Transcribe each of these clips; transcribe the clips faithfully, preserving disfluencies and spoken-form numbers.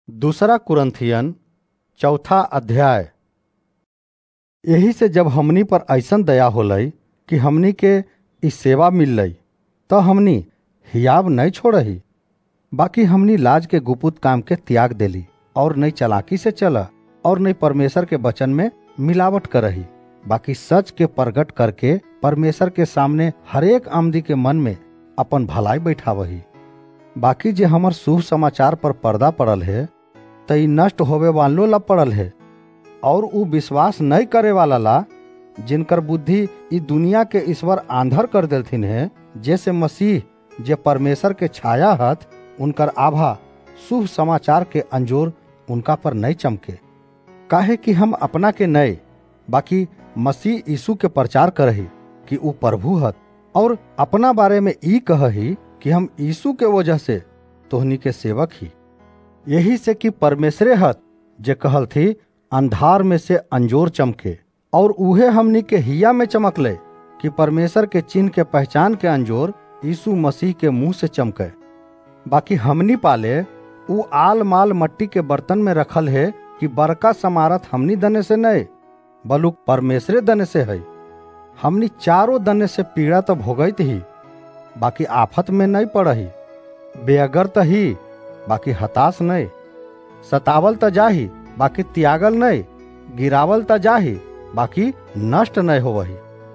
दूसरा कुरंथियन चौथा अध्याय। यही से जब हमनी पर ऐसन दया होलई कि हमनी के इस सेवा मिललई तो हमनी हियाब नहीं छोड़ही, बाकी हमनी लाज के गुपुत काम के त्याग देली और नहीं चलाकी से चला और नहीं परमेश्वर के वचन में मिलावट करही, बाकी सच के प्रगट करके परमेश्वर के सामने हरेक आमदी के मन में अपन भलाई बैठावही। बाकी जे हमर शुभ समाचार पर पर्दा पड़ल है तो ई नष्ट होवे वालो ला पड़ल है, और ऊ विश्वास नहीं करे वाला ला जिनकर बुद्धि ई दुनिया के ईश्वर आंधर कर देलथिन है, जैसे मसीह जे परमेश्वर के छाया हथ उनकर आभा शुभ समाचार के अंजोर उनका पर नहीं चमके। काहे कि हम अपना के नए बाकी मसीह यीशु के प्रचार करही कि ऊ प्रभु हत, और अपना बारे में ई कहही कि हम यीशु के वजह से तोहनी के सेवक ही। यही से कि परमेश्वरे हत जे कहल थी अंधार में से अंजोर चमके, और उहे हमनी के हिया में चमकले कि परमेश्वर के चिन्ह के पहचान के अंजोर यीशु मसीह के मुंह से चमके। बाकी हमनी पाले ऊ आल माल मट्टी के बर्तन में रखल है कि बड़का समारत हमनी दने से नहीं बलुक परमेश्वरे दने से है। हमनी चारों दने से पीड़ा तो भोगत ही, बाकी आफत में नहीं पड़ही, बेअगर तो ही बाकी हताश नहीं, सतावल तो जाही बाकी त्यागल नहीं, गिरावल तो जाही बाकी नष्ट नहीं होवही।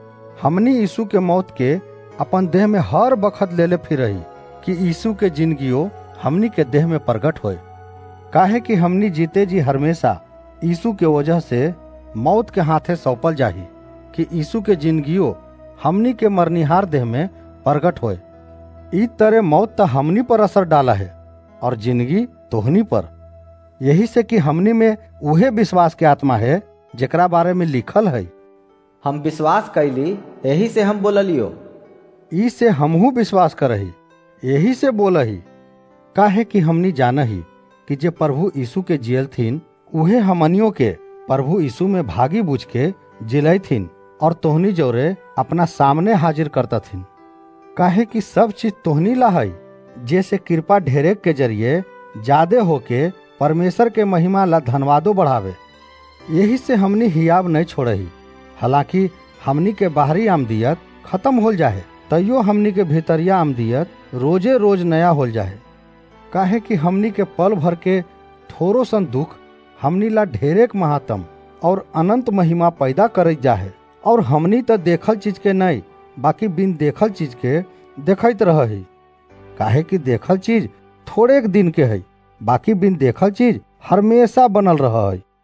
हमनी यीशु के मौत के अपन देह में हर बखत लेले फिरही कि यीशु के जिंदगियों हमनी के देह में प्रगट होए। काहे कि हमनी जीते जी हमेशा यीशु के वजह से मौत के हाथे सौंपल जाही कि यीशु के जिंदगियों हमनी के मरनिहार देह में प्रगट होए। ई तरह मौत तो हमनी पर असर डाला है और जिंदगी तोहनी पर। यही से कि हमनी में उहे विश्वास के आत्मा है जेकरा बारे में लिखल है, हम विश्वास कैली यही से हम बोललियो। ई से हमहू विश्वास करही यही से बोलही। काहे कि हमनी जानही कि जे प्रभु यीशु के जियल थीन उहे हमनियों के प्रभु यीशु में भागी बुझ के जिलई थीन और तोहनी जोरे अपना सामने हाजिर करता थीन। काहे कि सब चीज तोहनी ला है, जैसे कृपा ढेरे के जरिए ज्यादा होके परमेश्वर के महिमा ला धन्यवादो बढ़ावे। यही से हमनी हियाब नहीं छोड़ही, हालांकि हमनी के बाहरी आमदियत खत्म हो जाए तैयो हमनी के भीतरिया आमदियत रोजे रोज नया हो जाए। काहे कि हमनी के पल भर के थोरो सन दुख हमनी ला ढेरेक महात्म और अनंत महिमा पैदा करत जाहे, और हमनी तो देखल चीज के नहीं बाकी बिन देखल चीज के देखत रही। काहे कि देखल चीज थोड़े एक दिन के है, बाकी बिन देखल चीज हमेशा बनल रहा है।